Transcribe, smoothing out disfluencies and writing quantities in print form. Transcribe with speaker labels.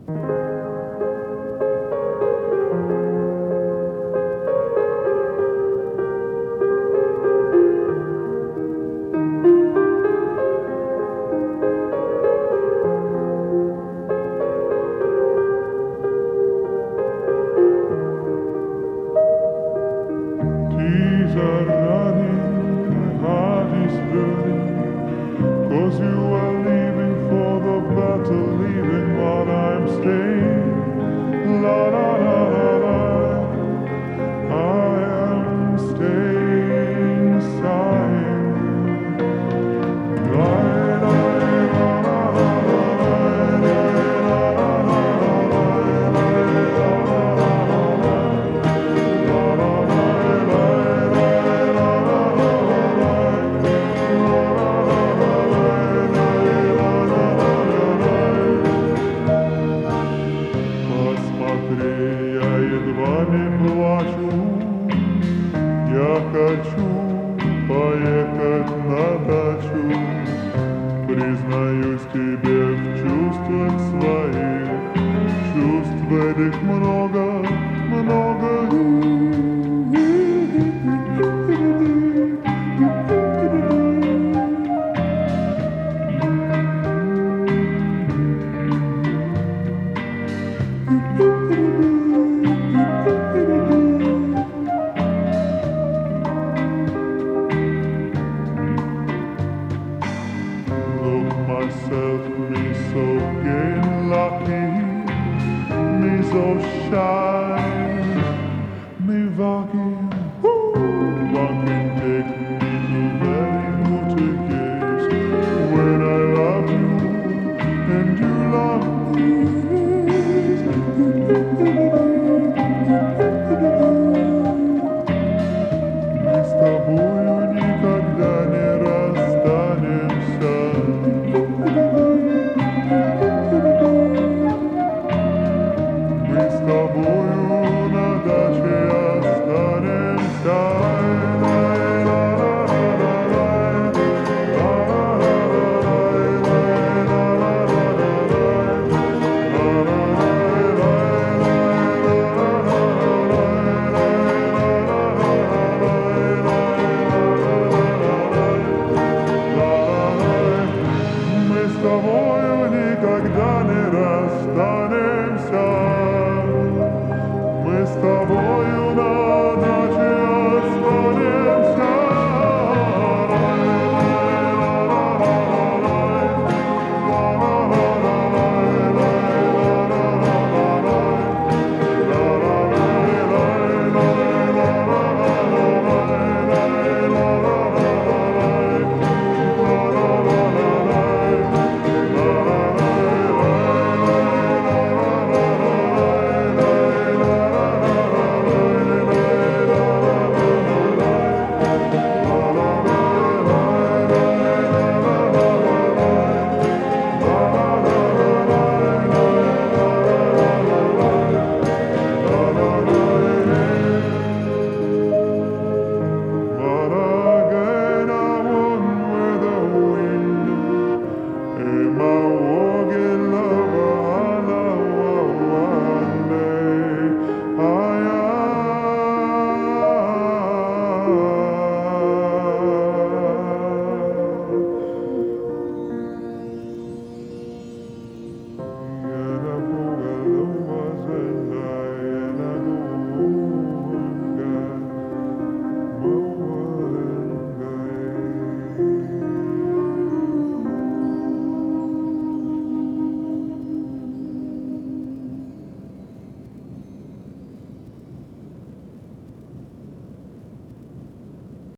Speaker 1: Tears are running, my heart is burning, 'cause you are leaving for the battle, leaving while I'm staying. La la la la la, I am staying sighing. La la la la la la, la la Посмотри, я едва не плачу, я хочу поехать на дачу. Признаюсь тебе в чувствах своих, чувств этих много, много. Look myself, me so gay and lucky, me so shy, me walking